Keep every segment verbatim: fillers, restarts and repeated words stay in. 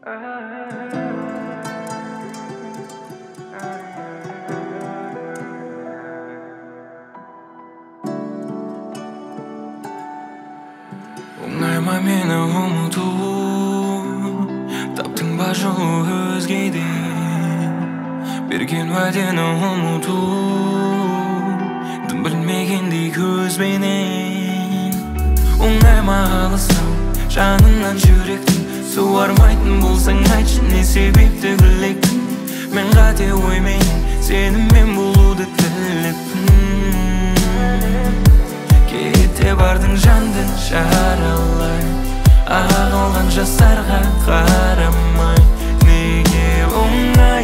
Оңайма мені ұмыту, таптың ба жолы өзгеден. Берген уәдені ұмыту, дым білмегендей көзбенен. Оңайма алысау, жаныңнан жүректің, суармайтын болсаң айтшы, не себепті білектің. Мен қате оймен сенімен болуды тілеппін. Кете бардың жанды жаралай, ағылған жастарға қарамай. Неге оңай,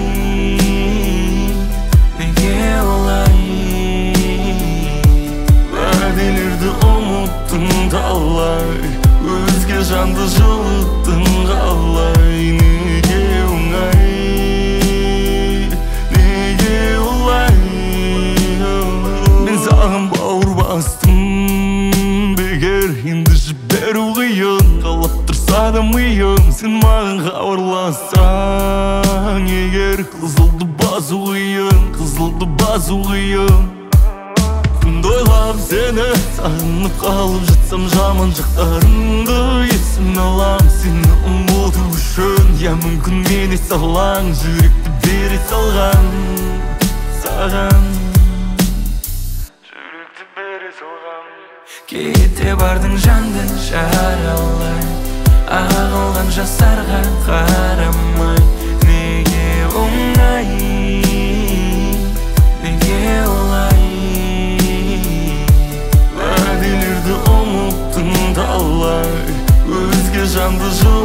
неге олай? Уәделерді ұмыттың талай, өзге жанды жылыттың қалай. Неге оңай, неге олай? Мен саған бауыр бастым, бекер енді жіберу қиын. Қалап тұрса да миым, сен маған хабарлассаң егер. Қызылды басу қиын, қызылды басу қиын. Күнді ойлап сені сағынып қалып жатсам, жаман жақтарыңды есіме алам. Сені ұмыту үшін, я мүмкін мен ес алаң, жүректі бере салған саған. Кете бардың жанды жаралай, ағылған жастарға қарамай. Неге оңай, неге олай? Уәделерді ұмыттың талай, өзге жанды жыл